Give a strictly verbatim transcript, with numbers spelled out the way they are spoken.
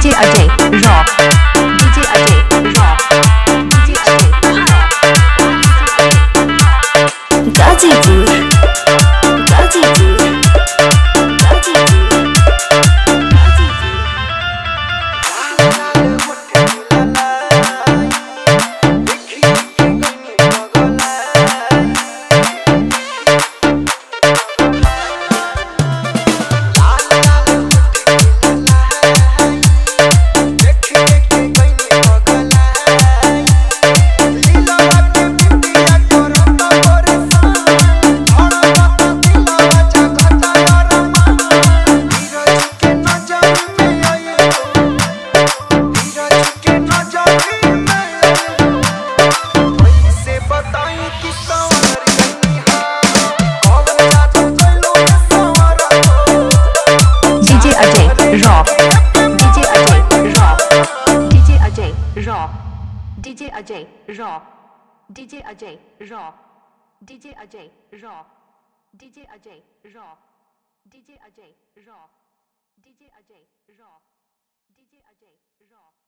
DJ Ajay rock DJ Ajay rock DJ Ajay Ghazipur Ghazipur Ajay rock DJ Ajay rock DJ Ajay rock DJ Ajay rock DJ Ajay rock DJ Ajay rock DJ Ajay rock DJ Ajay rock DJ Ajay rock DJ Ajay rock